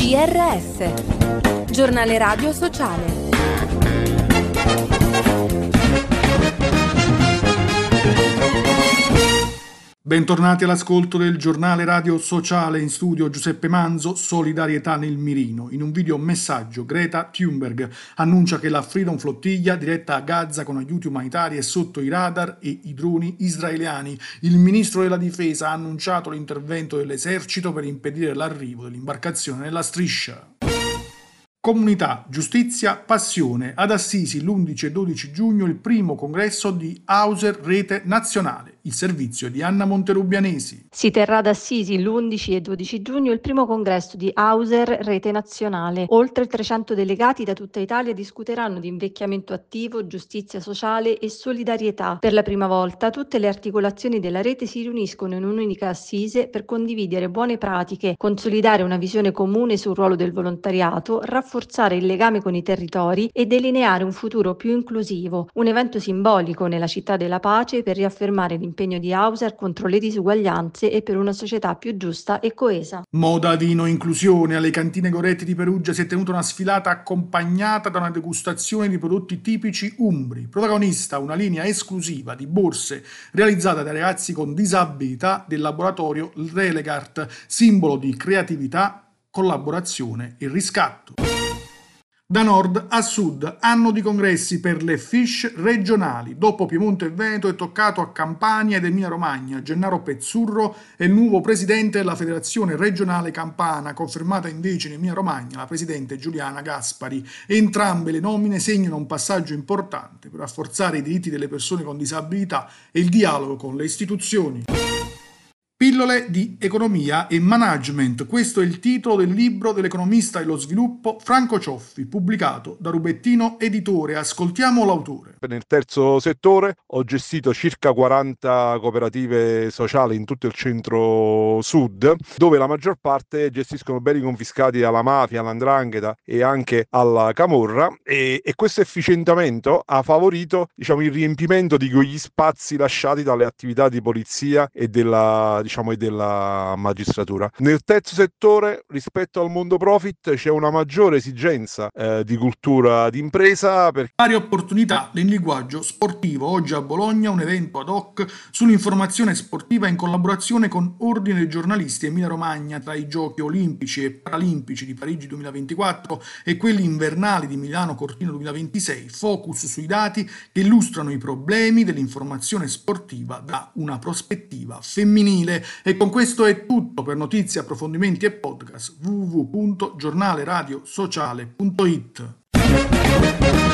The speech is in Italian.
GRS, Giornale Radio Sociale. Bentornati all'ascolto del Giornale Radio Sociale. In studio Giuseppe Manzo, solidarietà nel mirino. In un video messaggio Greta Thunberg annuncia che la Freedom Flottiglia diretta a Gaza con aiuti umanitari è sotto i radar e i droni israeliani. Il ministro della difesa ha annunciato l'intervento dell'esercito per impedire l'arrivo dell'imbarcazione nella striscia. Comunità, giustizia, passione. Ad Assisi l'11 e 12 giugno il primo congresso di Auser Rete Nazionale. Il servizio di Anna Monterubianesi. Si terrà ad Assisi l'11 e 12 giugno il primo congresso di Auser Rete Nazionale. Oltre 300 delegati da tutta Italia discuteranno di invecchiamento attivo, giustizia sociale e solidarietà. Per la prima volta tutte le articolazioni della rete si riuniscono in un'unica assise per condividere buone pratiche, consolidare una visione comune sul ruolo del volontariato, rafforzare il legame con i territori e delineare un futuro più inclusivo. Un evento simbolico nella città della pace per riaffermare l'impegno di Auser contro le disuguaglianze e per una società più giusta e coesa. Moda, vino, inclusione. Alle cantine Goretti di Perugia si è tenuta una sfilata accompagnata da una degustazione di prodotti tipici umbri. Protagonista una linea esclusiva di borse realizzata dai ragazzi con disabilità del laboratorio Relegart, simbolo di creatività, collaborazione e riscatto. Da nord a sud, anno di congressi per le FISH regionali. Dopo Piemonte e Veneto è toccato a Campania ed Emilia-Romagna. Gennaro Pezzurro è il nuovo presidente della Federazione Regionale Campana, confermata invece in Emilia-Romagna la presidente Giuliana Gaspari. Entrambe le nomine segnano un passaggio importante per rafforzare i diritti delle persone con disabilità e il dialogo con le istituzioni. Pillole di economia e management, questo è il titolo del libro dell'economista dello sviluppo Franco Cioffi, pubblicato da Rubettino Editore. Ascoltiamo l'autore. Nel terzo settore ho gestito circa 40 cooperative sociali in tutto il centro-sud, dove la maggior parte gestiscono beni confiscati alla mafia, all''ndrangheta e anche alla camorra, e questo efficientamento ha favorito, il riempimento di quegli spazi lasciati dalle attività di polizia e della magistratura. Nel terzo settore, rispetto al mondo profit, c'è una maggiore esigenza di cultura d'impresa. Varie opportunità in linguaggio sportivo. Oggi a Bologna un evento ad hoc sull'informazione sportiva in collaborazione con Ordine dei giornalisti Emilia-Romagna tra i giochi olimpici e paralimpici di Parigi 2024 e quelli invernali di Milano Cortina 2026. Focus sui dati che illustrano i problemi dell'informazione sportiva da una prospettiva femminile. E con questo è tutto. Per notizie, approfondimenti e podcast www.giornaleradiosociale.it.